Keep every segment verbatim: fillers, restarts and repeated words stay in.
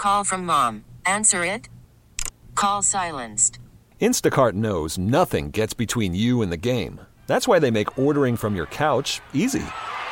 Call from mom. Answer it. Call silenced. Instacart knows nothing gets between you and the game. That's why they make ordering from your couch easy.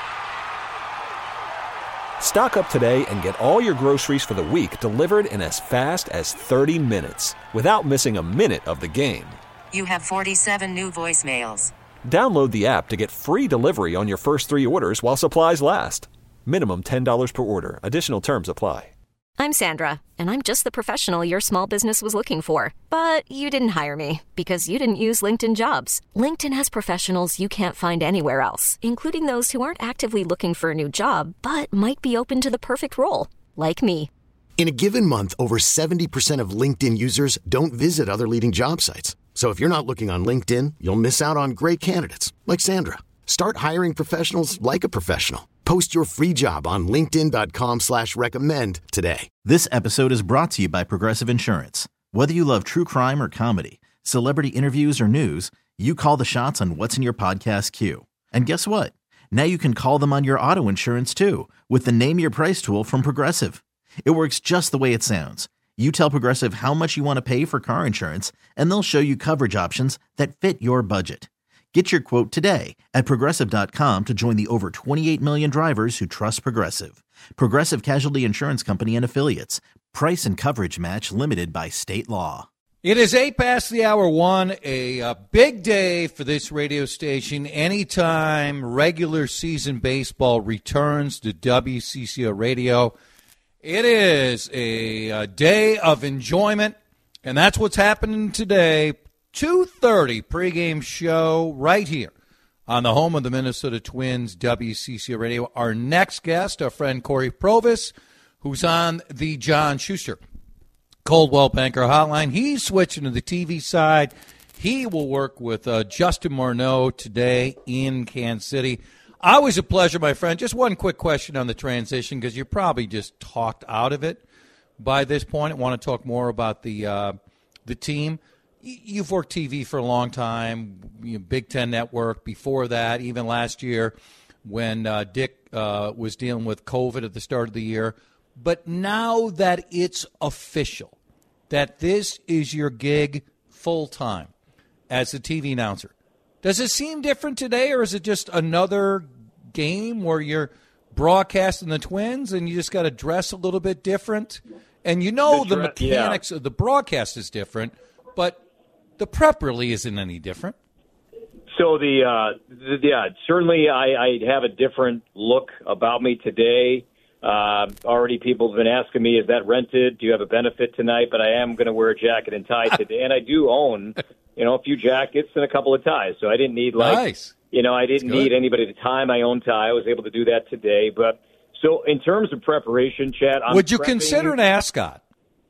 Stock up today and get all your groceries for the week delivered in as fast as thirty minutes without missing a minute of the game. You have forty-seven new voicemails. Download the app to get free delivery on your first three orders while supplies last. Minimum ten dollars per order. Additional terms apply. I'm Sandra, and I'm just the professional your small business was looking for. But you didn't hire me because you didn't use LinkedIn Jobs. LinkedIn has professionals you can't find anywhere else, including those who aren't actively looking for a new job, but might be open to the perfect role, like me. In a given month, over seventy percent of LinkedIn users don't visit other leading job sites. So if you're not looking on LinkedIn, you'll miss out on great candidates like Sandra. Start hiring professionals like a professional. Post your free job on linkedin dot com slash recommend today. This episode is brought to you by Progressive Insurance. Whether you love true crime or comedy, celebrity interviews or news, you call the shots on what's in your podcast queue. And guess what? Now you can call them on your auto insurance too with the Name Your Price tool from Progressive. It works just the way it sounds. You tell Progressive how much you want to pay for car insurance, and they'll show you coverage options that fit your budget. Get your quote today at Progressive dot com to join the over twenty-eight million drivers who trust Progressive. Progressive Casualty Insurance Company and Affiliates. Price and coverage match limited by state law. It is eight past the hour one, a, a big day for this radio station. Anytime regular season baseball returns to W C C O Radio, it is a, a day of enjoyment, and that's what's happening today. two thirty pregame show right here on the home of the Minnesota Twins, W C C O Radio. Our next guest, our friend Corey Provis, who's on the John Schuster Coldwell Banker Hotline. He's switching to the T V side. He will work with uh, Justin Morneau today in Kansas City. Always a pleasure, my friend. Just one quick question on the transition, because you're probably just talked out of it by this point. I want to talk more about the uh, the team. You've worked T V for a long time, you know, Big Ten Network. Before that, even last year when uh, Dick uh, was dealing with COVID at the start of the year. But now that it's official, that this is your gig full-time as a T V announcer, does it seem different today, or is it just another game where you're broadcasting the Twins and you just got to dress a little bit different? And you know the, the mechanics yeah. of the broadcast is different, but the prep really isn't any different. So the, uh, the yeah, certainly I, I have a different look about me today. Uh, already people have been asking me, is that rented? Do you have a benefit tonight? But I am going to wear a jacket and tie today, and I do own, you know, a few jackets and a couple of ties. So I didn't need like, nice. you know, I didn't need anybody to tie my own tie. I was able to do that today. But so in terms of preparation, Chad, I'm would you prepping... consider an ascot?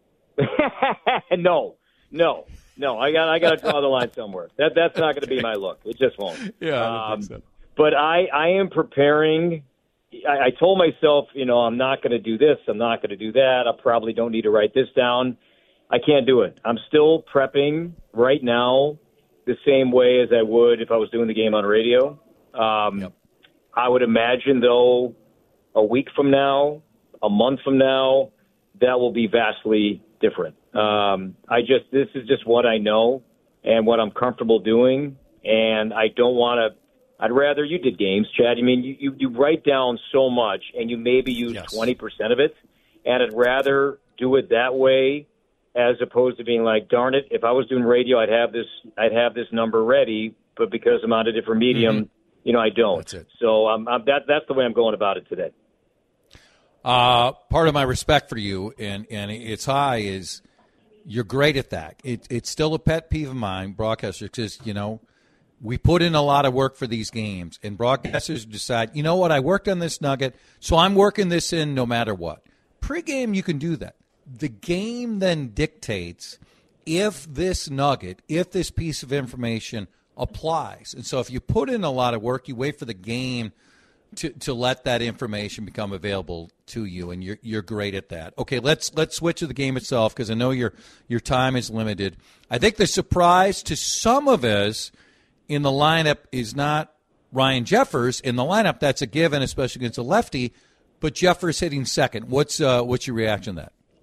no, no. No, I got I got to draw the line somewhere. That that's not going to be my look. It just won't. Yeah, I um, think so. But I, I am preparing. I, I told myself, you know, I'm not going to do this. I'm not going to do that. I probably don't need to write this down. I can't do it. I'm still prepping right now the same way as I would if I was doing the game on radio. Um, yep. I would imagine, though, a week from now, a month from now, that will be vastly different. Um, I just, this is just what I know and what I'm comfortable doing. And I don't want to, I'd rather, you did games, Chad. I mean, you, you, you write down so much and you maybe use yes. twenty percent of it. And I'd rather do it that way as opposed to being like, darn it, if I was doing radio, I'd have this, I'd have this number ready, but because I'm on a different medium, mm-hmm. you know, I don't. That's it. So um, I'm, that, that's the way I'm going about it today. Uh, part of my respect for you, and, and it's high, is you're great at that. It, it's still a pet peeve of mine, broadcasters, because, you know, we put in a lot of work for these games, and broadcasters decide, you know what, I worked on this nugget, so I'm working this in no matter what. Pre-game, you can do that. The game then dictates if this nugget, if this piece of information applies. And so if you put in a lot of work, you wait for the game to, to let that information become available to you, and you're you're great at that. Okay, let's let's switch to the game itself, because I know your your time is limited. I think the surprise to some of us in the lineup is not Ryan Jeffers. In the lineup, that's a given, especially against a lefty, but Jeffers hitting second. What's uh, what's your reaction to that?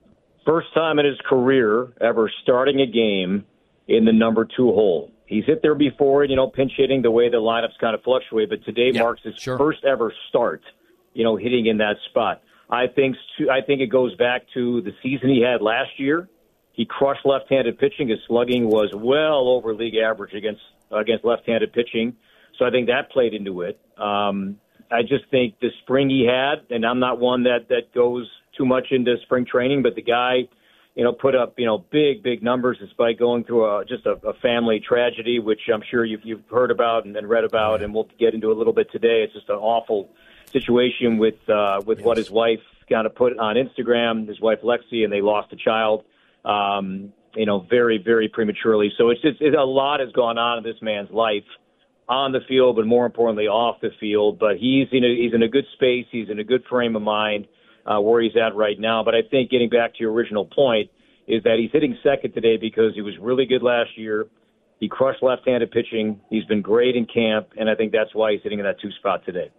First time in his career ever starting a game in the number two hole. He's hit there before, you know, pinch hitting the way the lineups kind of fluctuate, but today yeah, marks his sure. first ever start, you know, hitting in that spot. I think I think it goes back to the season he had last year. He crushed left-handed pitching. His slugging was well over league average against against left-handed pitching, so I think that played into it. Um, I just think the spring he had, and I'm not one that, that goes too much into spring training, but the guy, you know, put up, you know, big, big numbers despite going through a, just a, a family tragedy, which I'm sure you've, you've heard about and, and read about, and we'll get into a little bit today. It's just an awful situation with uh, with yes. what his wife kind of put on Instagram, his wife Lexi, and they lost a child, um, you know, very, very prematurely. So it's just it, a lot has gone on in this man's life on the field, but more importantly off the field. But he's in a, he's in a good space. He's in a good frame of mind uh, where he's at right now. But I think getting back to your original point is that he's hitting second today because he was really good last year. He crushed left-handed pitching. He's been great in camp, and I think that's why he's hitting in that two spot today.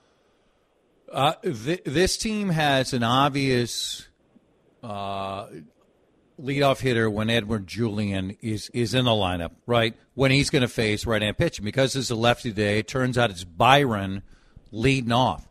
Uh, th- this team has an obvious uh, leadoff hitter when Edward Julian is, is in the lineup, right? When he's going to face right-hand pitching. Because it's a lefty today, it turns out it's Byron leading off.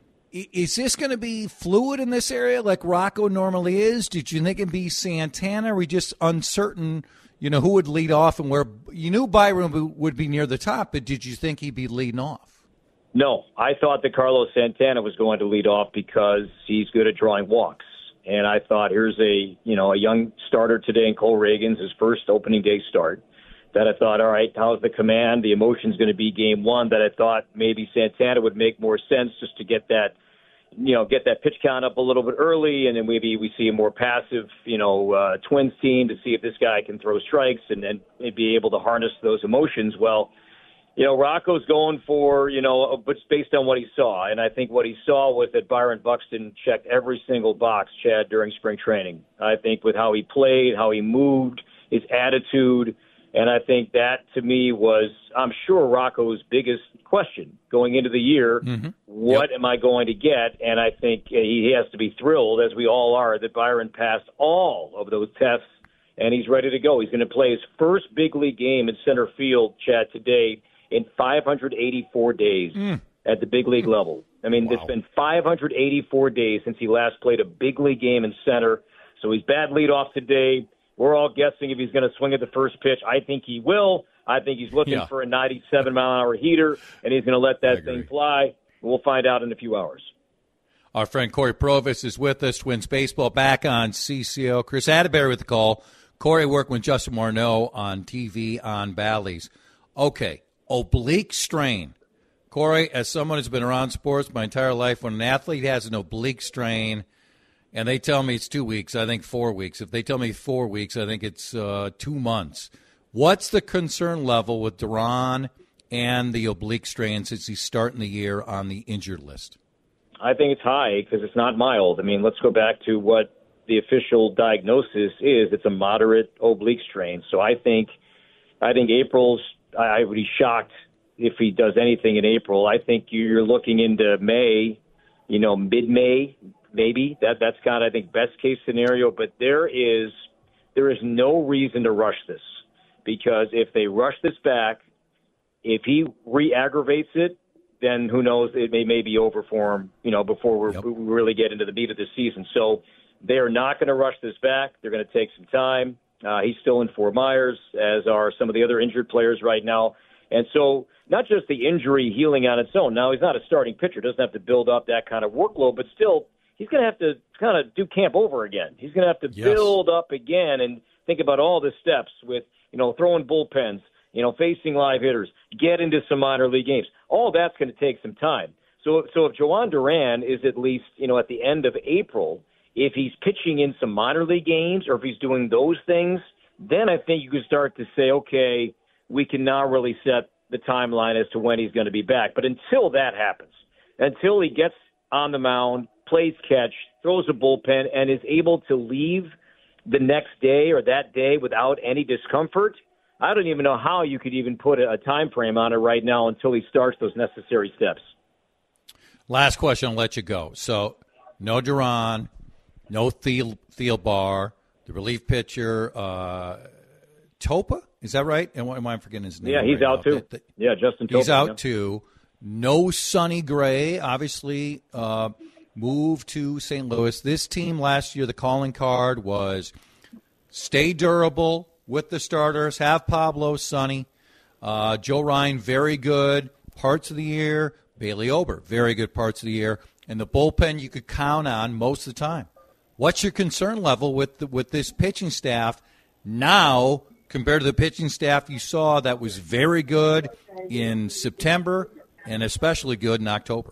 I- is this going to be fluid in this area like Rocco normally is? Did you think it'd be Santana? Or were we just uncertain, you know, who would lead off and where? You knew Byron would be near the top, but did you think he'd be leading off? No, I thought that Carlos Santana was going to lead off because he's good at drawing walks. And I thought, here's a, you know, a young starter today in Cole Reagans, his first opening day start, that I thought, all right, how's the command? The emotion's going to be game one, that I thought maybe Santana would make more sense just to get that, you know, get that pitch count up a little bit early, and then maybe we see a more passive, you know, uh, Twins team to see if this guy can throw strikes and then be able to harness those emotions. Well, you know, Rocco's going for, you know, but based on what he saw. And I think what he saw was that Byron Buxton checked every single box, Chad, during spring training. I think with how he played, how he moved, his attitude. And I think that, to me, was, I'm sure, Rocco's biggest question going into the year. Mm-hmm. What yep. am I going to get? And I think he has to be thrilled, as we all are, that Byron passed all of those tests, and he's ready to go. He's going to play his first big league game in center field, Chad, today, in five hundred eighty-four days mm. at the big league level. I mean, wow. It's been five hundred eighty-four days since he last played a big league game in center. So he's bad leadoff today. We're all guessing if he's going to swing at the first pitch. I think he will. I think he's looking yeah. for a ninety-seven mile an hour heater, and he's going to let that thing fly. We'll find out in a few hours. Our friend Corey Provis is with us. Twins baseball back on C C O. Chris Atterbury with the call. Corey working with Justin Morneau on T V on Bally's. Okay. Oblique strain. Corey, as someone who's been around sports my entire life, when an athlete has an oblique strain and they tell me it's two weeks, I think four weeks. If they tell me four weeks, I think it's uh, two months. What's the concern level with Duran and the oblique strain since he's starting the year on the injured list? I think it's high because it's not mild. I mean, let's go back to what the official diagnosis is. It's a moderate oblique strain. So I think, I think April's I would be shocked if he does anything in April. I think you're looking into May, you know, mid-May, maybe. That that's kind of, I think, best case scenario. But there is there is no reason to rush this, because if they rush this back, if he re-aggravates it, then who knows? It may, may be over for him, you know, before we're, yep. we really get into the meat of the season. So they are not going to rush this back. They're going to take some time. Uh, he's still in Fort Myers, as are some of the other injured players right now. And so not just the injury healing on its own. Now, he's not a starting pitcher, doesn't have to build up that kind of workload, but still he's going to have to kind of do camp over again. He's going to have to yes. build up again and think about all the steps with, you know, throwing bullpens, you know, facing live hitters, get into some minor league games. All that's going to take some time. So, so if Jhoan Duran is at least, you know, at the end of April, if he's pitching in some minor league games or if he's doing those things, then I think you can start to say, okay, we can now really set the timeline as to when he's going to be back. But until that happens, until he gets on the mound, plays catch, throws a bullpen, and is able to leave the next day or that day without any discomfort, I don't even know how you could even put a time frame on it right now until he starts those necessary steps. Last question, I'll let you go. So no Duran. No Thiel, Thielbar, the relief pitcher, uh, Topa. Is that right? Am, am I forgetting his name? Yeah, he's right out now? too. The, the, yeah, Justin Topa. He's out yeah. too. No Sonny Gray, obviously, uh, moved to Saint Louis. This team last year, the calling card was stay durable with the starters, have Pablo, Sonny. Uh, Joe Ryan, very good parts of the year. Bailey Ober, very good parts of the year. And the bullpen you could count on most of the time. What's your concern level with the, with this pitching staff now compared to the pitching staff you saw that was very good in September and especially good in October?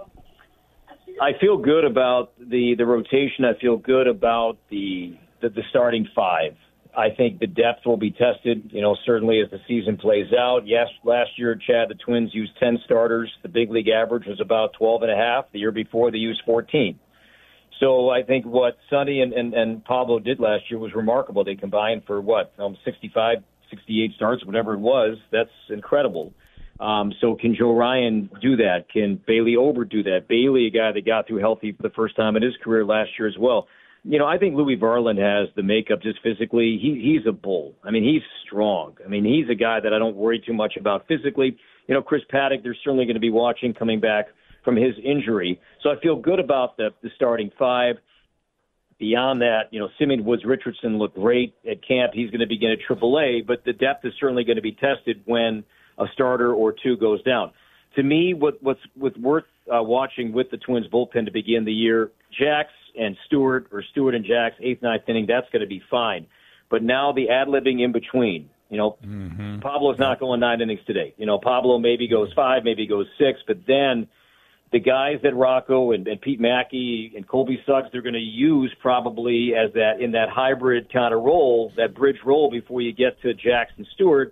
I feel good about the, the rotation. I feel good about the, the the starting five. I think the depth will be tested, you know, certainly as the season plays out. Yes, last year, Chad, the Twins used ten starters. The big league average was about twelve and a half. The year before, they used fourteen. So I think what Sonny and, and, and Pablo did last year was remarkable. They combined for, what, um, sixty-five, sixty-eight starts, whatever it was. That's incredible. Um, so can Joe Ryan do that? Can Bailey Ober do that? Bailey, a guy that got through healthy for the first time in his career last year as well. You know, I think Louis Varland has the makeup just physically. He, he's a bull. I mean, he's strong. I mean, he's a guy that I don't worry too much about physically. You know, Chris Paddock, they're certainly going to be watching coming back from his injury. So I feel good about the, the starting five. Beyond that, you know, Simeon Woods-Richardson looked great at camp. He's going to begin at triple A, but the depth is certainly going to be tested when a starter or two goes down. To me, what, what's, what's worth uh, watching with the Twins bullpen to begin the year, Jax and Stewart, or Stewart and Jax, eighth, ninth inning, that's going to be fine. But now the ad-libbing in between, you know, mm-hmm. Pablo's not going nine innings today. You know, Pablo maybe goes five, maybe goes six, but then the guys that Rocco and, and Pete Mackey and Colby Suggs, they're going to use probably as that in that hybrid kind of role, that bridge role before you get to Jackson Stewart.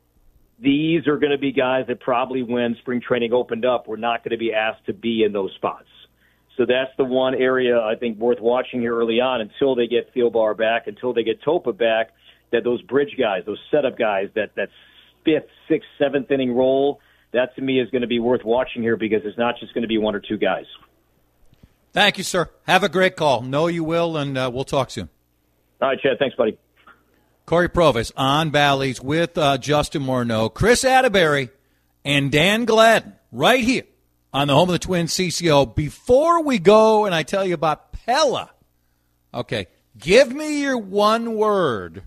These are going to be guys that probably when spring training opened up were not going to be asked to be in those spots. So that's the one area I think worth watching here early on until they get Thielbar back, until they get Topa back, that those bridge guys, those setup guys, that, that fifth, sixth, seventh inning role, that to me is going to be worth watching here because it's not just going to be one or two guys. Thank you, sir. Have a great call. Know you will, and uh, we'll talk soon. All right, Chad. Thanks, buddy. Corey Provis on Bally's with uh, Justin Morneau, Chris Atterbury, and Dan Gladden right here on the home of the Twins, C C O. Before we go and I tell you about Pella, okay, give me your one word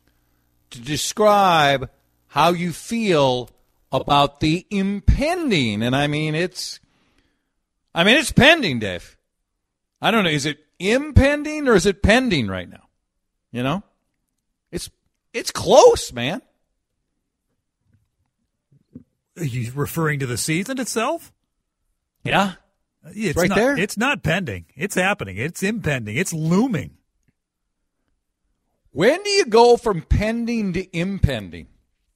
to describe how you feel about the impending, and I mean it's, I mean it's pending, Dave. I don't know, is it impending or is it pending right now? You know? It's it's close, man. Are you referring to the season itself? Yeah. It's, it's right not, there. It's not pending. It's happening. It's impending. It's looming. When do you go from pending to impending?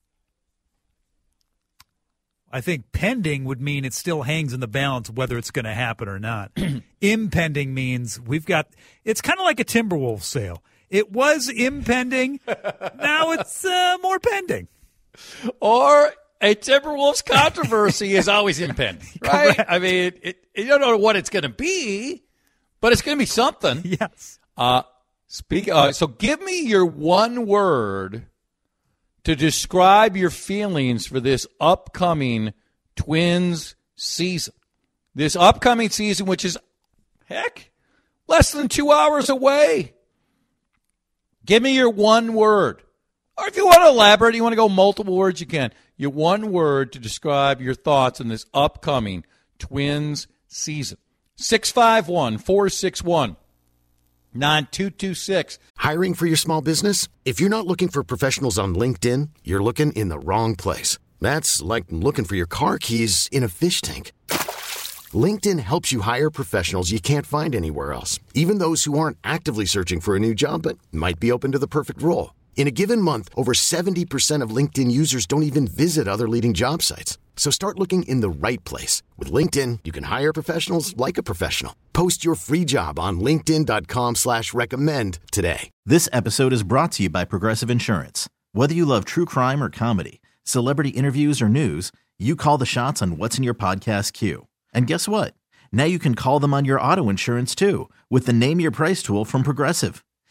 I think pending would mean it still hangs in the balance whether it's going to happen or not. Impending means we've got – it's kind of like a Timberwolves sale. It was impending. Now it's uh, more pending. Or a Timberwolves controversy is always impending, right? Correct. I mean, it, you don't know what it's going to be, but it's going to be something. Yes. Uh, speak. Uh, so give me your one word to describe your feelings for this upcoming Twins season. This upcoming season, which is, heck, less than two hours away. Give me your one word. Or if you want to elaborate, you want to go multiple words, you can. Your one word to describe your thoughts on this upcoming Twins season. six five one, four six one, nine two two six. Hiring for your small business? If you're not looking for professionals on LinkedIn, you're looking in the wrong place. That's like looking for your car keys in a fish tank. LinkedIn helps you hire professionals you can't find anywhere else, even those who aren't actively searching for a new job but might be open to the perfect role. In a given month, over seventy percent of LinkedIn users don't even visit other leading job sites. So start looking in the right place. With LinkedIn, you can hire professionals like a professional. Post your free job on linkedin dot com slash recommend today. This episode is brought to you by Progressive Insurance. Whether you love true crime or comedy, celebrity interviews or news, you call the shots on what's in your podcast queue. And guess what? Now you can call them on your auto insurance too with the Name Your Price tool from Progressive.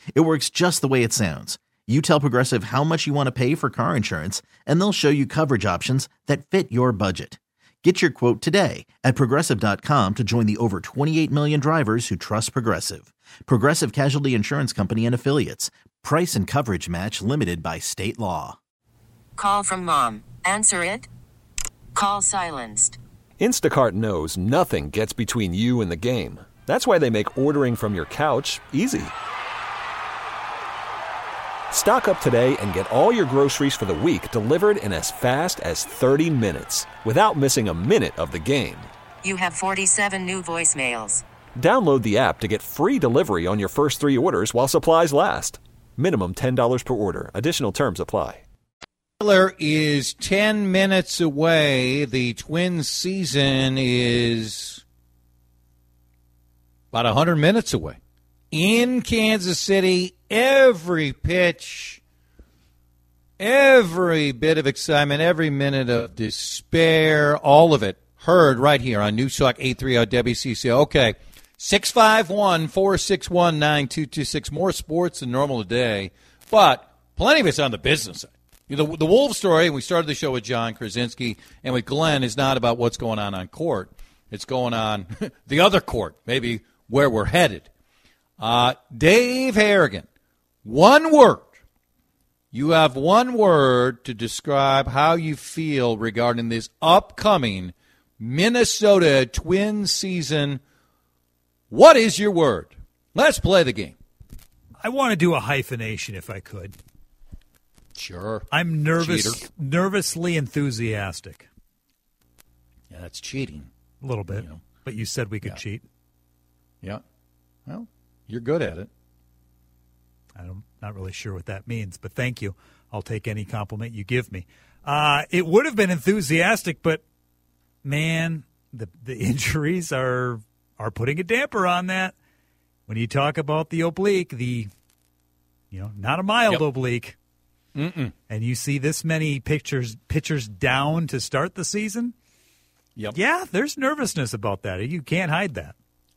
It works just the way it sounds. You tell Progressive how much you want to pay for car insurance, and they'll show you coverage options that fit your budget. Get your quote today at Progressive dot com to join the over twenty-eight million drivers who trust Progressive. Progressive Casualty Insurance Company and Affiliates. Price and coverage match limited by state law. Call from mom. Answer it. Call silenced. Instacart knows nothing gets between you and the game. That's why they make ordering from your couch easy. Stock up today and get all your groceries for the week delivered in as fast as thirty minutes without missing a minute of the game. You have forty-seven new voicemails. Download the app to get free delivery on your first three orders while supplies last. Minimum ten dollars per order. Additional terms apply. Baylor is ten minutes away. The Twins season is about one hundred minutes away. In Kansas City, every pitch, every bit of excitement, every minute of despair, all of it heard right here on News Talk eight thirty W C C. Okay, six five one, four six one, nine two two six. More sports than normal today, but plenty of it's on the business side. The, the Wolves story, and we started the show with John Krasinski and with Glenn, is not about what's going on on court. It's going on the other court, maybe where we're headed. Uh, Dave Harrigan, one word. You have one word to describe how you feel regarding this upcoming Minnesota Twins season. What is your word? Let's play the game. I want to do a hyphenation if I could. Sure. I'm nervous, Cheater. nervously enthusiastic. Yeah, that's cheating. A little bit, You know. but you said we could Yeah. cheat. Yeah. Well, you're good at it. I'm not really sure what that means, but thank you. I'll take any compliment you give me. Uh, it would have been enthusiastic, but, man, the the injuries are are putting a damper on that. When you talk about the oblique, the, you know, not a mild Yep. oblique, Mm-mm. and you see this many pitchers, pitchers down to start the season, Yep. yeah, there's nervousness about that. You can't hide that.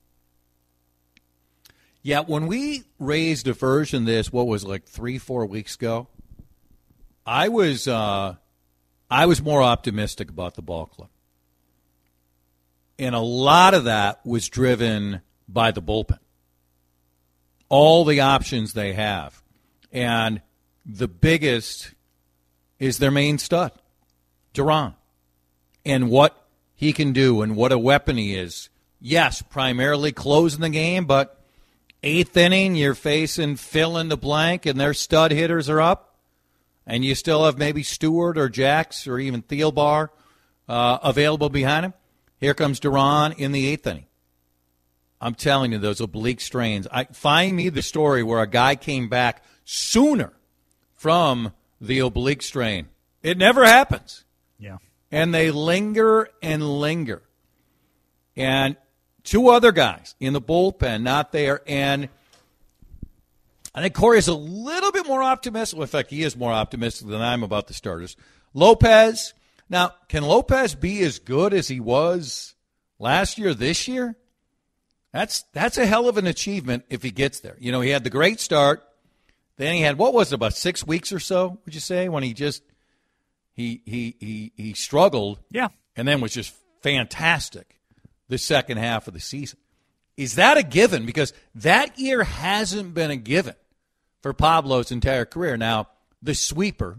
Yeah, when we raised a version of this, what was it, like three, four weeks ago, I was uh, I was more optimistic about the ball club. And a lot of that was driven by the bullpen. All the options they have. And the biggest is their main stud, Duran, and what he can do and what a weapon he is. Yes, primarily closing the game, but eighth inning, you're facing fill in the blank, and their stud hitters are up, and you still have maybe Stewart or Jax or even Thielbar uh, available behind him. Here comes Duran in the eighth inning. I'm telling you, those oblique strains. I, find me the story where a guy came back sooner from the oblique strain. It never happens. Yeah. And they linger and linger. And two other guys in the bullpen not there. And I think Corey is a little bit more optimistic. In fact, he is more optimistic than I am about the starters. Lopez. Now, can Lopez be as good as he was last year, this year? That's that's a hell of an achievement if he gets there. You know, he had the great start. Then he had, what was it, about six weeks or so, would you say, when he just he he he he struggled. Yeah. And then was just fantastic the second half of the season. Is that a given? Because that year hasn't been a given for Pablo's entire career. Now, the sweeper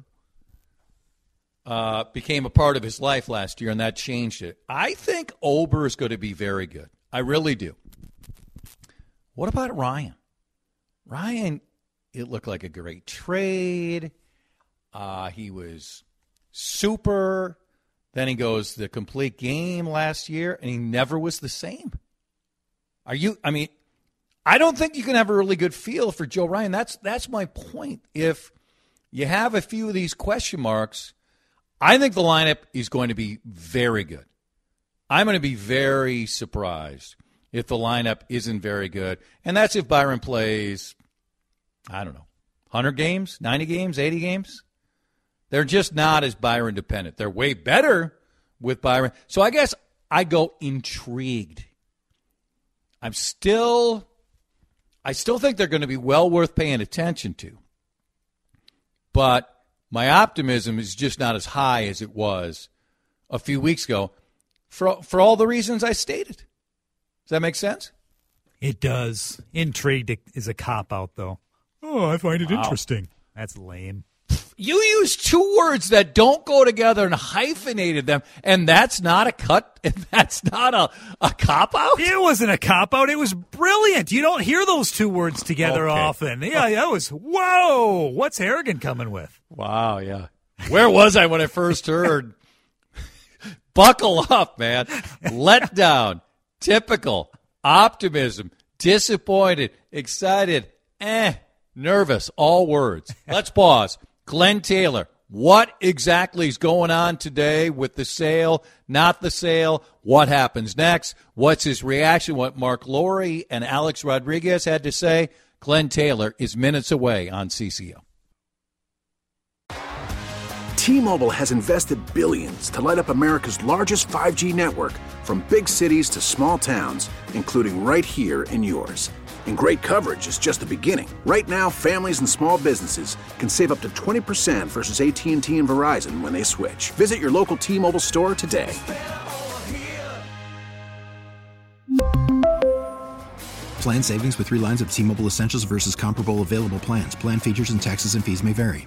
uh, became a part of his life last year, and that changed it. I think Ober is going to be very good. I really do. What about Ryan? Ryan, it looked like a great trade. Uh, he was super. Then he goes the complete game last year, and he never was the same. Are you? I mean, I don't think you can have a really good feel for Joe Ryan. That's that's my point. If you have a few of these question marks, I think the lineup is going to be very good. I'm going to be very surprised if the lineup isn't very good. And that's if Byron plays, I don't know, one hundred games, ninety games, eighty games. They're just not as Byron dependent. They're way better with Byron. So I guess I go intrigued. I'm still I still think they're going to be well worth paying attention to. But my optimism is just not as high as it was a few weeks ago for, for all the reasons I stated. Does that make sense? It does. Intrigued is a cop-out, though. Oh, I find it wow. interesting. That's lame. You used two words that don't go together and hyphenated them, and that's not a cut? That's not a, a cop-out? It wasn't a cop-out. It was brilliant. You don't hear those two words together okay. often. Yeah, that was, whoa, what's Harrigan coming with? Wow, yeah. Where was I when I first heard? Buckle up, man. Let down. Typical. Optimism. Disappointed. Excited. Eh. Nervous. All words. Let's pause. Glenn Taylor, what exactly is going on today with the sale, not the sale? What happens next? What's his reaction? What Mark Lowry and Alex Rodriguez had to say? Glenn Taylor is minutes away on C C O. T-Mobile has invested billions to light up America's largest five G network, from big cities to small towns, including right here in yours. And great coverage is just the beginning. Right now, families and small businesses can save up to twenty percent versus A T and T and Verizon when they switch. Visit your local T-Mobile store today. Plan savings with three lines of T-Mobile Essentials versus comparable available plans. Plan features and taxes and fees may vary.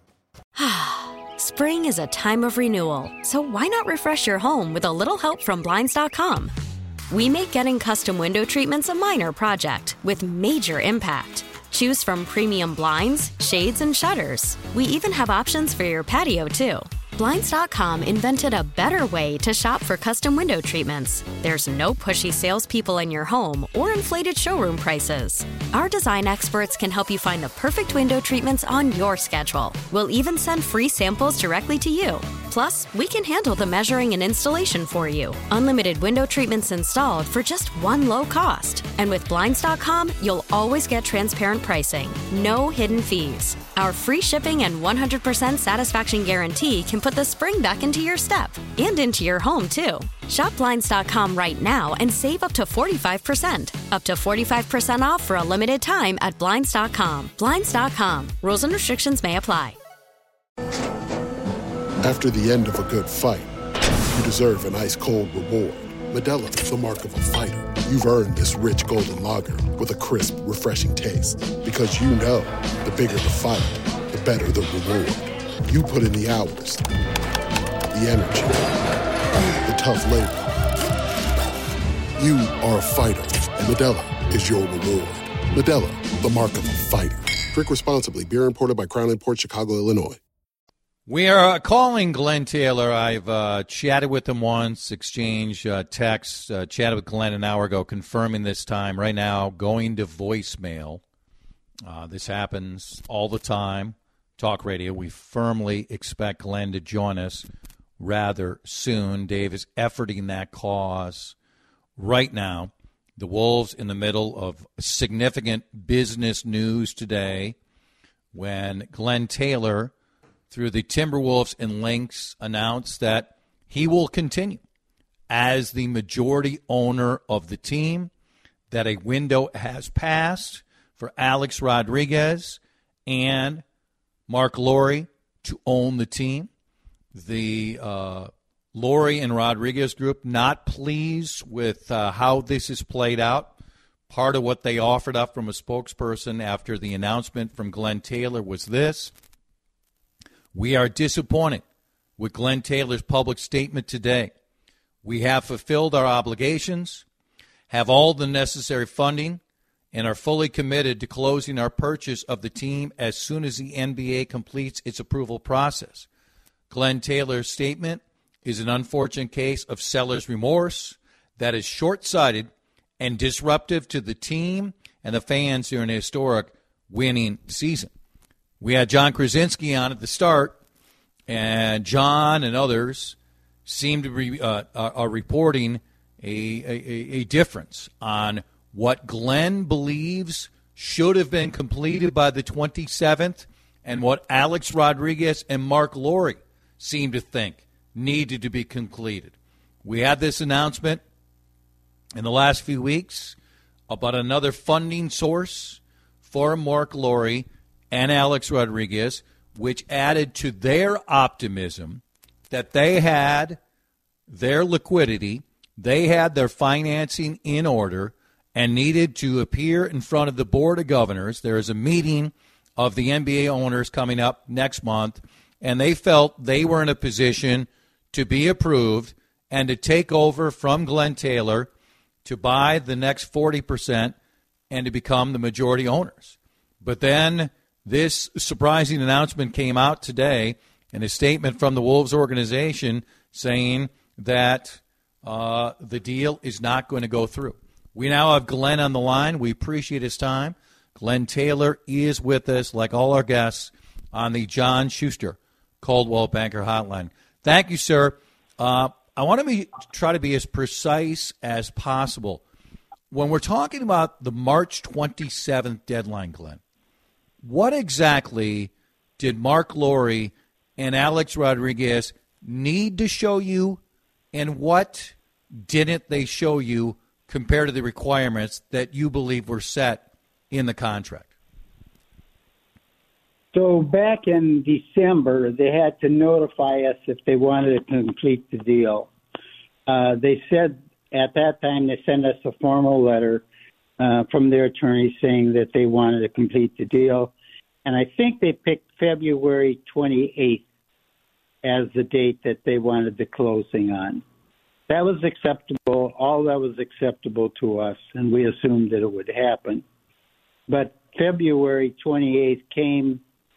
Spring is a time of renewal, so why not refresh your home with a little help from Blinds dot com? We make getting custom window treatments a minor project with major impact. Choose from premium blinds, shades, and shutters. We even have options for your patio, too. Blinds dot com invented a better way to shop for custom window treatments. There's no pushy salespeople in your home or inflated showroom prices. Our design experts can help you find the perfect window treatments on your schedule. We'll even send free samples directly to you. Plus, we can handle the measuring and installation for you. Unlimited window treatments installed for just one low cost. And with Blinds dot com, you'll always get transparent pricing. No hidden fees. Our free shipping and one hundred percent satisfaction guarantee can put the spring back into your step and into your home, too. Shop Blinds dot com right now and save up to forty-five percent. Up to forty-five percent off for a limited time at Blinds dot com. Blinds dot com. Rules and restrictions may apply. After the end of a good fight, you deserve an ice-cold reward. Modelo is the mark of a fighter. You've earned this rich golden lager with a crisp, refreshing taste. Because you know, the bigger the fight, the better the reward. You put in the hours, the energy, the tough labor. You are a fighter, and Modelo is your reward. Modelo, the mark of a fighter. Drink responsibly. Beer imported by Crown Imports, Chicago, Illinois. We are uh, calling Glenn Taylor. I've uh, chatted with him once, exchanged uh, texts, uh, chatted with Glenn an hour ago, confirming this time. Right now, going to voicemail. Uh, this happens all the time. Talk radio. We firmly expect Glenn to join us rather soon. Dave is efforting that cause right now. The Wolves in the middle of significant business news today when Glenn Taylor, through the Timberwolves and Lynx, announced that he will continue as the majority owner of the team, that a window has passed for Alex Rodriguez and Mark Lowry to own the team. The uh, Lowry and Rodriguez group not pleased with uh, how this has played out. Part of what they offered up from a spokesperson after the announcement from Glenn Taylor was this: we are disappointed with Glenn Taylor's public statement today. We have fulfilled our obligations, have all the necessary funding, and are fully committed to closing our purchase of the team as soon as the N B A completes its approval process. Glenn Taylor's statement is an unfortunate case of seller's remorse that is short-sighted and disruptive to the team and the fans during a historic winning season. We had John Krasinski on at the start, and John and others seem to be uh, are reporting a, a, a difference on what Glenn believes should have been completed by the twenty-seventh and what Alex Rodriguez and Mark Lowry seem to think needed to be completed. We had this announcement in the last few weeks about another funding source for Mark Lowry and Alex Rodriguez, which added to their optimism that they had their liquidity, they had their financing in order, and needed to appear in front of the Board of Governors. There is a meeting of the N B A owners coming up next month, and they felt they were in a position to be approved and to take over from Glenn Taylor to buy the next forty percent and to become the majority owners. But then this surprising announcement came out today in a statement from the Wolves organization saying that uh, the deal is not going to go through. We now have Glenn on the line. We appreciate his time. Glenn Taylor is with us, like all our guests, on the John Schuster Coldwell Banker Hotline. Thank you, sir. Uh, I want to be, try to be as precise as possible. When we're talking about the March twenty-seventh deadline, Glenn, what exactly did Mark Lowry and Alex Rodriguez need to show you, and what didn't they show you compared to the requirements that you believe were set in the contract? So back in December, they had to notify us if they wanted to complete the deal. Uh, they said at that time they sent us a formal letter uh, from their attorney saying that they wanted to complete the deal. And I think they picked February twenty-eighth as the date that they wanted the closing on. That was acceptable. All that was acceptable to us, and we assumed that it would happen. But February twenty-eighth came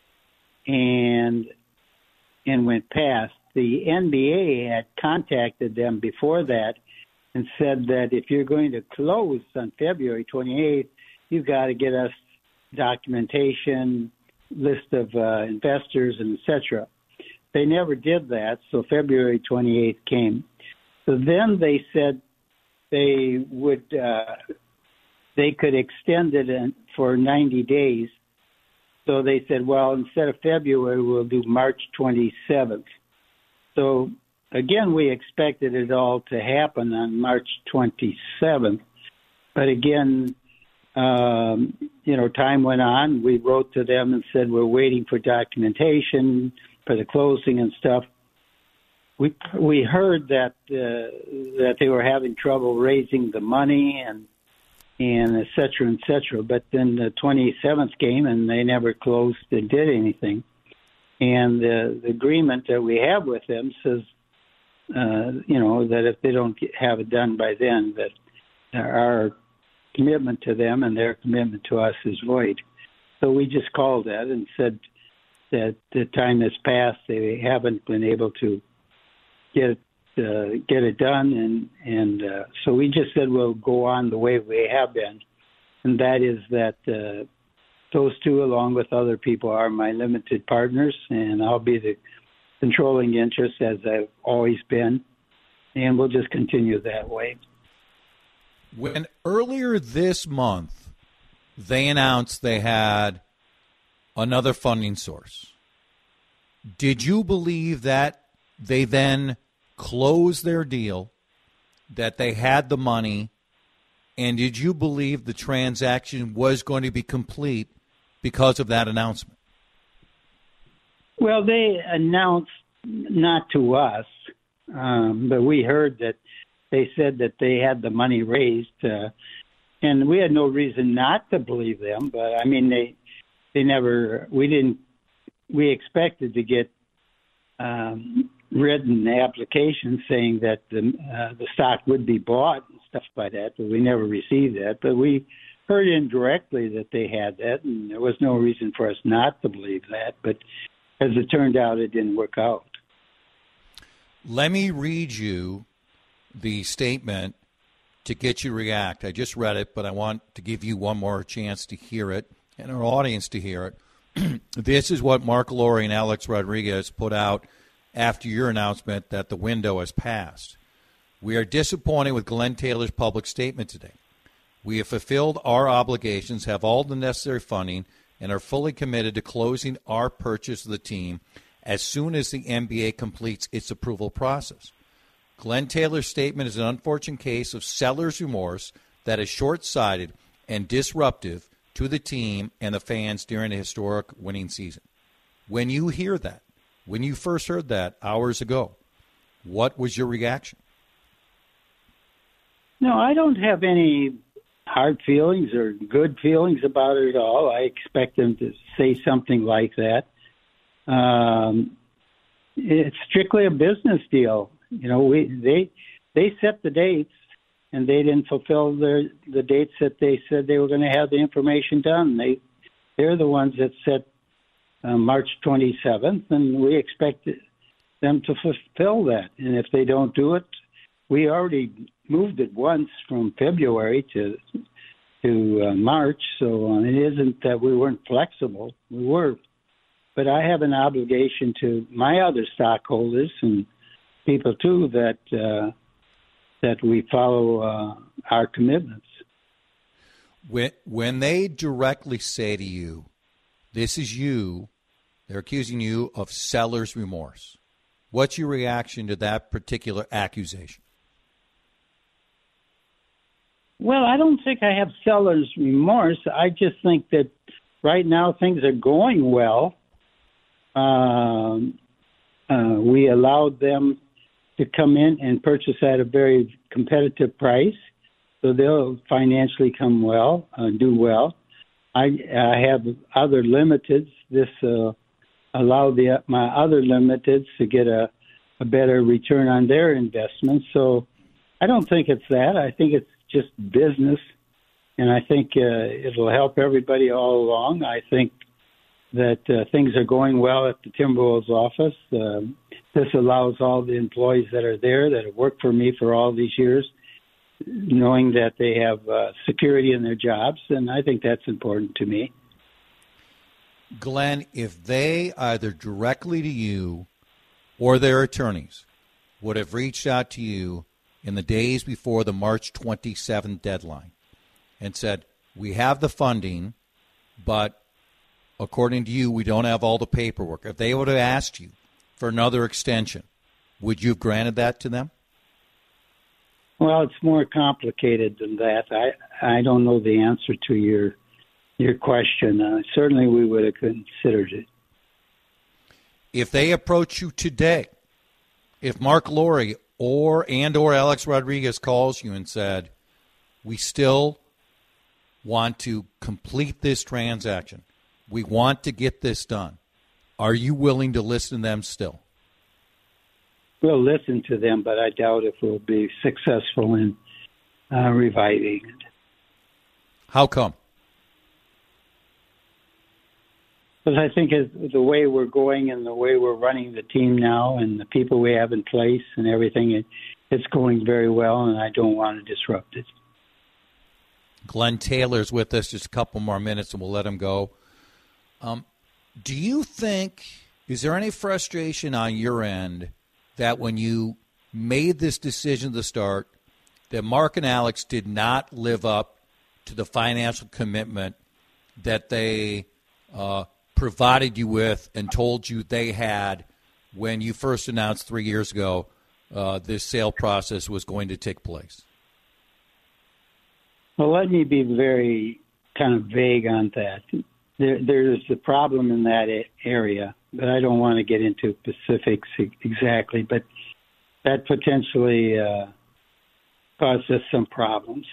and and went past. The N B A had contacted them before that and said that if you're going to close on February twenty-eighth, you've got to get us documentation, list of uh, investors, and et cetera. They never did that, so February twenty-eighth came. So then they said they would uh, they could extend it in, for ninety days. So they said, well, instead of February, we'll do March twenty-seventh. So again, we expected it all to happen on March twenty-seventh. But again, um, you know, time went on. We wrote to them and said we're waiting for documentation for the closing and stuff. We we heard that uh, that they were having trouble raising the money and and et cetera, et cetera. But then the twenty-seventh came and they never closed and did anything. And uh, the agreement that we have with them says, uh, you know, that if they don't get, have it done by then, that our commitment to them and their commitment to us is void. So we just called that and said that the time has passed. They haven't been able to get it, uh, get it done, and and uh, so we just said we'll go on the way we have been, and that is that uh, those two, along with other people, are my limited partners, and I'll be the controlling interest as I've always been, and we'll just continue that way. When earlier this month they announced they had another funding source, did you believe that they then closed their deal, that they had the money, and did you believe the transaction was going to be complete because of that announcement? Well, they announced, not to us, um, but we heard that they said that they had the money raised, uh, and we had no reason not to believe them. But I mean, they they never. We didn't. We expected to get um, written applications saying that the uh, the stock would be bought and stuff like that, but we never received that. But we heard indirectly that they had that, and there was no reason for us not to believe that. But as it turned out, it didn't work out. Let me read you the statement to get you to react. I just read it, but I want to give you one more chance to hear it and our audience to hear it. This is what Mark Lowry and Alex Rodriguez put out after your announcement that the window has passed. We are disappointed with Glenn Taylor's public statement today. We have fulfilled our obligations, have all the necessary funding, and are fully committed to closing our purchase of the team as soon as the N B A completes its approval process. Glenn Taylor's statement is an unfortunate case of seller's remorse that is short-sighted and disruptive to the team and the fans during a historic winning season. When you hear that, when you first heard that hours ago, what was your reaction? No, I don't have any hard feelings or good feelings about it at all. I expect them to say something like that. Um, it's strictly a business deal. You know, we they they set the dates, and they didn't fulfill their the dates that they said they were going to have the information done. They they're the ones that set uh, March twenty-seventh, and we expect them to fulfill that. And if they don't do it, we already moved it once from February to to uh, March, so uh, it isn't that we weren't flexible. We were. But I have an obligation to my other stockholders and people, too, that uh, that we follow uh, our commitments. When, when they directly say to you, this is you, they're accusing you of seller's remorse, what's your reaction to that particular accusation? Well, I don't think I have seller's remorse. I just think that right now things are going well. Um, uh, we allowed them to come in and purchase at a very competitive price, so they'll financially come well, uh, do well. I, I have other limiteds. This uh, allowed the, my other limiteds to get a, a better return on their investment. So I don't think it's that. I think it's just business, and I think uh, it'll help everybody all along. I think that uh, things are going well at the Timberwolves office. Uh, this allows all the employees that are there that have worked for me for all these years, knowing that they have uh, security in their jobs, and I think that's important to me. Glenn, if they either directly to you or their attorneys would have reached out to you in the days before the March twenty-seventh deadline and said, we have the funding, but according to you, we don't have all the paperwork. If they would have asked you for another extension, would you have granted that to them? Well, it's more complicated than that. I, I don't know the answer to your your question. Uh, certainly we would have considered it. If they approach you today, if Mark Lowry or and or Alex Rodriguez calls you and said, we still want to complete this transaction, we want to get this done, are you willing to listen to them still? We'll listen to them, but I doubt if we'll be successful in uh, reviving it. How come? Because I think it's the way we're going and the way we're running the team now and the people we have in place and everything, it, it's going very well, and I don't want to disrupt it. Glenn Taylor's with us. Just a couple more minutes, and we'll let him go. Um, do you think, is there any frustration on your end that when you made this decision to start, that Mark and Alex did not live up to the financial commitment that they uh, provided you with and told you they had when you first announced three years ago uh, this sale process was going to take place? Well, let me be very kind of vague on that. There, there's a problem in that area, but I don't want to get into specifics exactly, but that potentially uh, caused us some problems.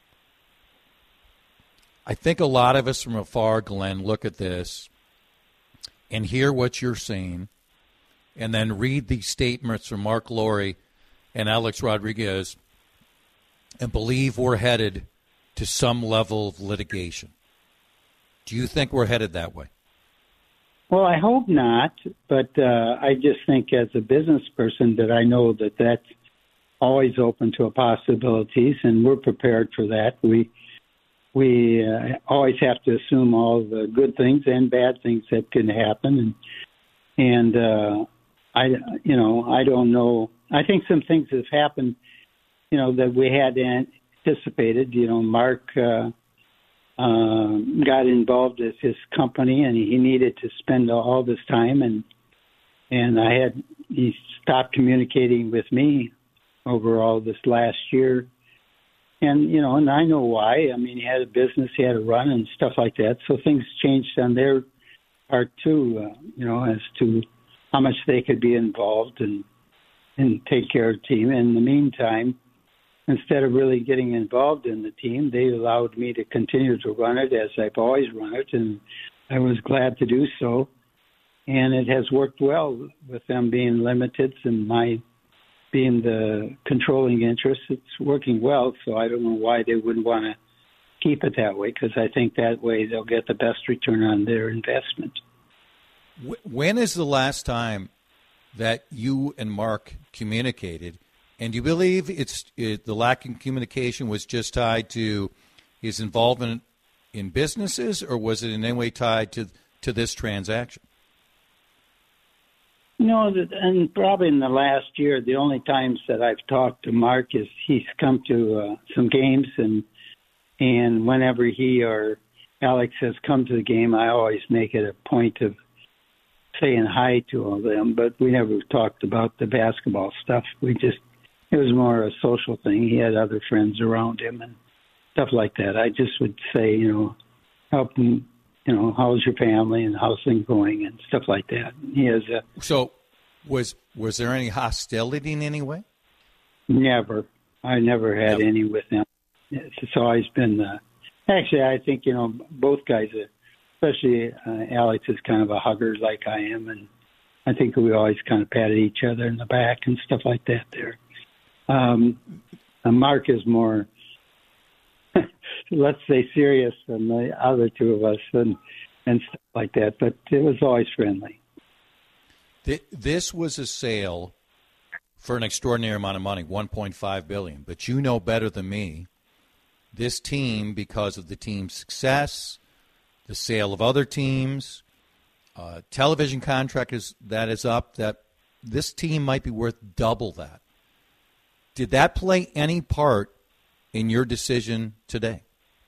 I think a lot of us from afar, Glenn, look at this and hear what you're saying and then read these statements from Mark Lowry and Alex Rodriguez and believe we're headed to some level of litigation. Do you think we're headed that way? Well, I hope not, but uh, I just think as a business person that I know that that's always open to possibilities, and we're prepared for that. We we uh, always have to assume all the good things and bad things that can happen, and and uh, I you know I don't know. I think some things have happened, you know, that we had anticipated. You know, Mark. Uh, Uh, got involved with his company, and he needed to spend all this time, and and I had he stopped communicating with me over all this last year, and you know, and I know why. I mean, he had a business, he had a run and stuff like that. So things changed on their part too. Uh, you know, as to how much they could be involved and and take care of the team. In the meantime, instead of really getting involved in the team, they allowed me to continue to run it as I've always run it, and I was glad to do so. And it has worked well with them being limited and my being the controlling interest. It's working well, so I don't know why they wouldn't want to keep it that way, because I think that way they'll get the best return on their investment. When is the last time that you and Mark communicated? And do you believe it's it, the lack of communication was just tied to his involvement in businesses, or was it in any way tied to to this transaction? No, and probably in the last year, the only times that I've talked to Mark is he's come to uh, some games, and and whenever he or Alex has come to the game, I always make it a point of saying hi to all of them. But we never talked about the basketball stuff. We just it was more a social thing. He had other friends around him and stuff like that. I just would say, you know, help him. You know, how's your family and how's things going and stuff like that. He has a, so was was there any hostility in any way? Never. I never had never. any with him. It's always been, uh, actually, I think, you know, both guys, uh, especially uh, Alex is kind of a hugger like I am, and I think we always kind of patted each other in the back and stuff like that there. Um, Mark is more, let's say, serious than the other two of us and, and stuff like that, but it was always friendly. This was a sale for an extraordinary amount of money, one point five billion dollars. But you know better than me, this team, because of the team's success, the sale of other teams, uh, television contract is, that is up, that this team might be worth double that. Did that play any part in your decision today?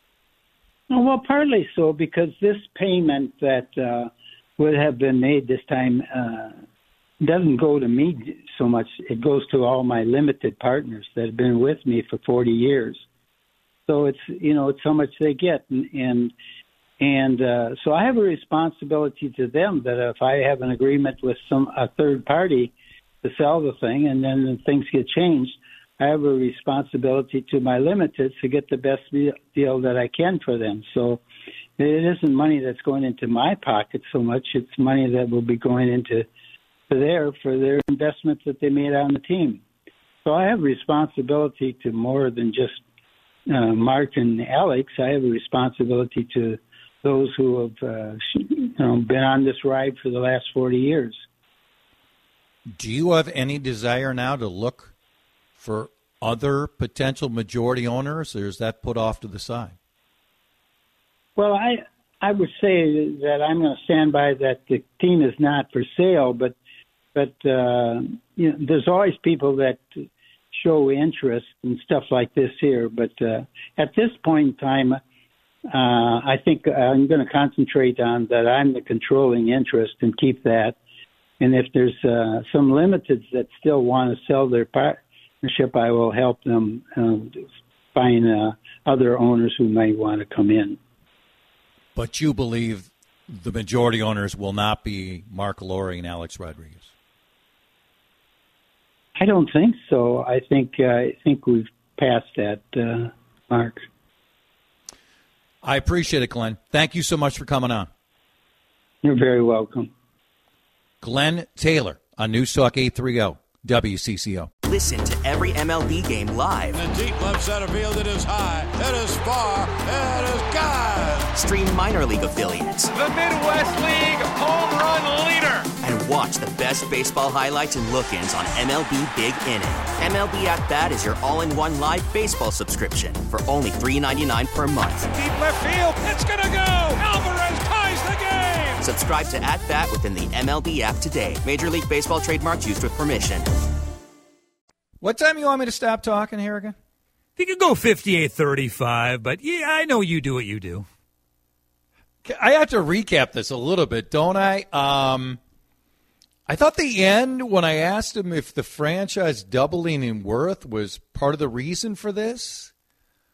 Well, partly so, because this payment that uh, would have been made this time uh, doesn't go to me so much. It goes to all my limited partners that have been with me for forty years. So it's, you know, it's how much they get. And and, and uh, so I have a responsibility to them that if I have an agreement with some a third party to sell the thing and then things get changed, I have a responsibility to my limited to get the best deal that I can for them. So it isn't money that's going into my pocket so much. It's money that will be going into to their for their investments that they made on the team. So I have responsibility to more than just uh, Mark and Alex. I have a responsibility to those who have uh, you know, been on this ride for the last forty years. Do you have any desire now to look for other potential majority owners, or is that put off to the side? Well, I I would say that I'm going to stand by that the team is not for sale, but but uh, you know, there's always people that show interest and stuff like this here. But uh, at this point in time, uh, I think I'm going to concentrate on that I'm the controlling interest and keep that. And if there's uh, some limiteds that still want to sell their partnership, I will help them uh, find uh, other owners who might want to come in. But you believe the majority owners will not be Mark Lowry and Alex Rodriguez? I don't think so. I think uh, I think we've passed that, uh, Mark. I appreciate it, Glenn. Thank you so much for coming on. You're very welcome. Glenn Taylor on News Talk eight thirty W C C O. Listen to every M L B game live. In the deep left center field, it is high, it is far, it is gone. Stream minor league affiliates. The Midwest League home run leader. And watch the best baseball highlights and look-ins on M L B Big Inning. M L B At Bat is your all-in-one live baseball subscription for only three dollars and ninety-nine cents per month. Deep left field, it's gonna go. Alvarez ties the game. Subscribe to At Bat within the M L B app today. Major League Baseball trademarks used with permission. What time do you want me to stop talking here again? You could go fifty-eight thirty-five, but yeah, I know you do what you do. I have to recap this a little bit, don't I? Um, I thought the end, when I asked him if the franchise doubling in worth was part of the reason for this,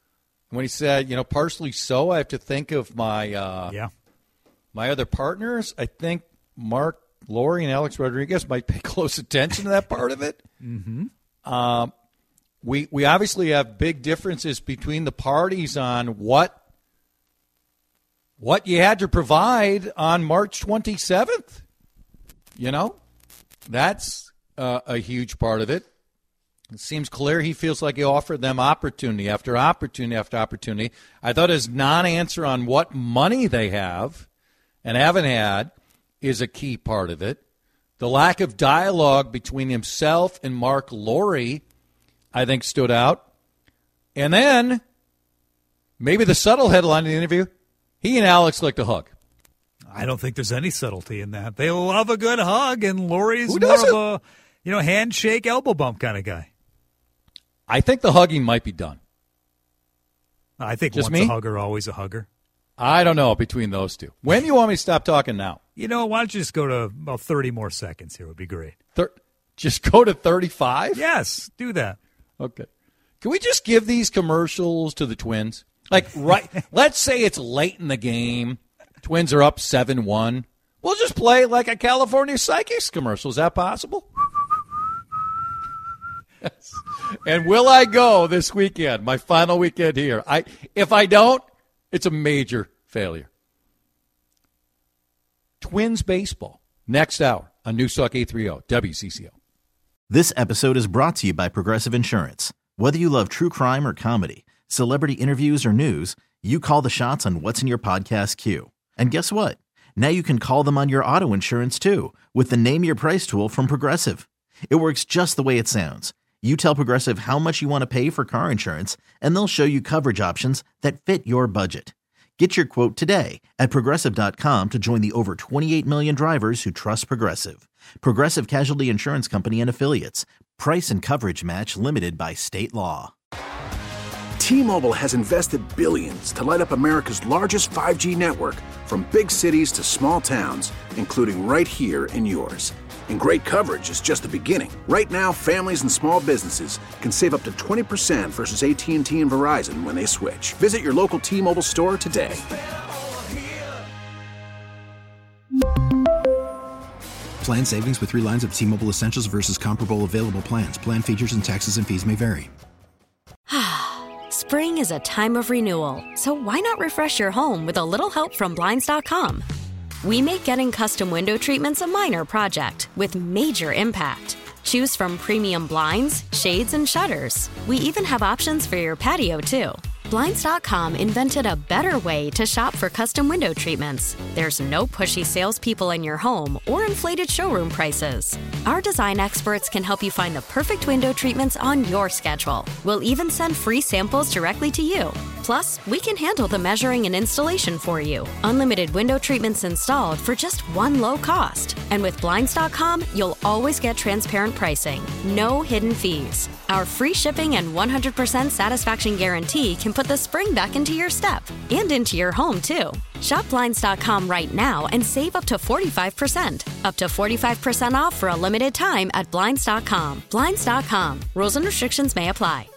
when he said, you know, partially so, I have to think of my uh, yeah. my other partners. I think Mark Laurie and Alex Rodriguez might pay close attention to that part of it. Mm-hmm. Um, we we obviously have big differences between the parties on what what you had to provide on March twenty-seventh. You know, that's uh, a huge part of it. It seems clear he feels like he offered them opportunity after opportunity after opportunity. I thought his non-answer on what money they have and haven't had is a key part of it. The lack of dialogue between himself and Mark Laurie, I think, stood out. And then, maybe the subtle headline in the interview, he and Alex like to hug. I don't think there's any subtlety in that. They love a good hug, and Laurie's Who more doesn't? of a, you know, handshake, elbow bump kind of guy. I think the hugging might be done. I think Just once me? a hugger, always a hugger. I don't know between those two. When do you want me to stop talking now? You know, why don't you just go to about thirty more seconds here would be great. Thir- just go to thirty-five? Yes, do that. Okay. Can we just give these commercials to the Twins? Like, right? Let's say it's late in the game. Twins are up seven one. We'll just play like a California Psychics commercial. Is that possible? Yes. And will I go this weekend, my final weekend here? I If I don't, it's a major failure. Twins baseball, next hour on Newstalk eight thirty W C C O. This episode is brought to you by Progressive Insurance. Whether you love true crime or comedy, celebrity interviews or news, you call the shots on what's in your podcast queue. And guess what? Now you can call them on your auto insurance too with the Name Your Price tool from Progressive. It works just the way it sounds. You tell Progressive how much you want to pay for car insurance, and they'll show you coverage options that fit your budget. Get your quote today at Progressive dot com to join the over twenty-eight million drivers who trust Progressive. Progressive Casualty Insurance Company and Affiliates. Price and coverage match limited by state law. T-Mobile has invested billions to light up America's largest five G network, from big cities to small towns, including right here in yours. And great coverage is just the beginning. Right now, families and small businesses can save up to twenty percent versus A T and T and Verizon when they switch. Visit your local T-Mobile store today. Plan savings with three lines of T-Mobile Essentials versus comparable available plans. Plan features and taxes and fees may vary. Spring is a time of renewal, so why not refresh your home with a little help from Blinds dot com? We make getting custom window treatments a minor project with major impact. Choose from premium blinds, shades, and shutters. We even have options for your patio, too. Blinds dot com invented a better way to shop for custom window treatments. There's no pushy salespeople in your home or inflated showroom prices. Our design experts can help you find the perfect window treatments on your schedule. We'll even send free samples directly to you. Plus, we can handle the measuring and installation for you. Unlimited window treatments installed for just one low cost. And with Blinds dot com, you'll always get transparent pricing. No hidden fees. Our free shipping and one hundred percent satisfaction guarantee can put the spring back into your step and into your home, too. Shop Blinds dot com right now and save up to forty-five percent. Up to forty-five percent off for a limited time at Blinds dot com. Blinds dot com. Rules and restrictions may apply.